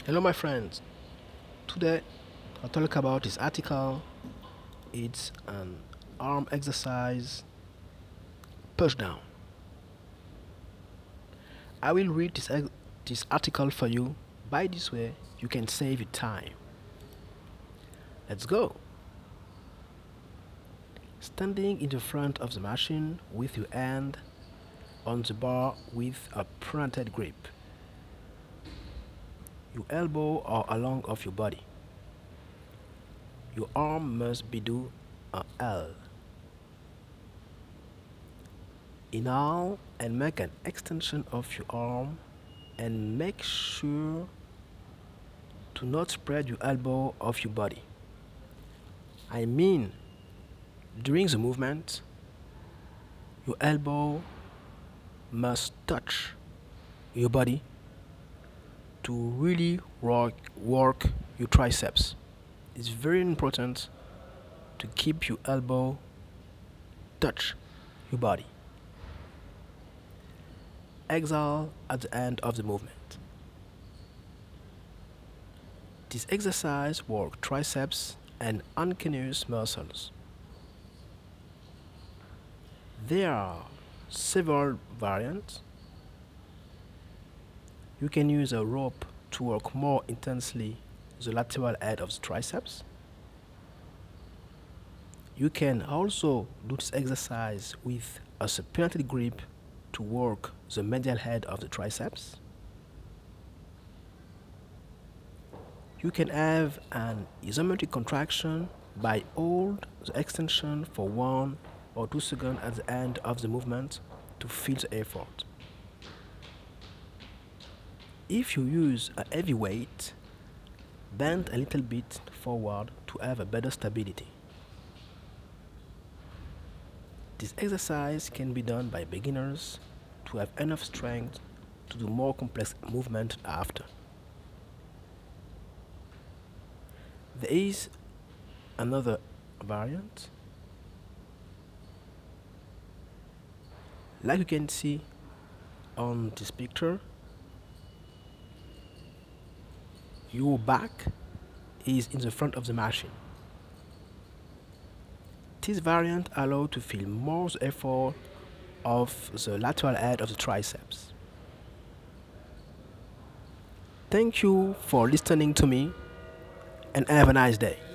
Hello, my friends. Today, I'll talk about this article. It's an arm exercise push down. I will read this article for you. By this way, you can save your time. Let's go. Standing in the front of the machine with your hand on the bar with a pointed grip. Your elbow are along of your body. Your arm must be do a L. Inhale and make an extension of your arm and make sure to not spread your elbow off your body. I mean, during the movement, your elbow must touch your body to really work your triceps. It's very important to keep your elbow touch your body. Exhale at the end of the movement. This exercise works triceps and inclinus muscles. There are several variants. You can use a rope to work more intensely the lateral head of the triceps. You can also do this exercise with a supinated grip to work the medial head of the triceps. You can have an isometric contraction by hold the extension for 1 or 2 seconds at the end of the movement to feel the effort. If you use a heavy weight, bend a little bit forward to have a better stability. This exercise can be done by beginners to have enough strength to do more complex movement after. There is another variant. Like you can see on this picture, your back is in the front of the machine. This variant allows to feel more the effort of the lateral head of the triceps. Thank you for listening to me and have a nice day.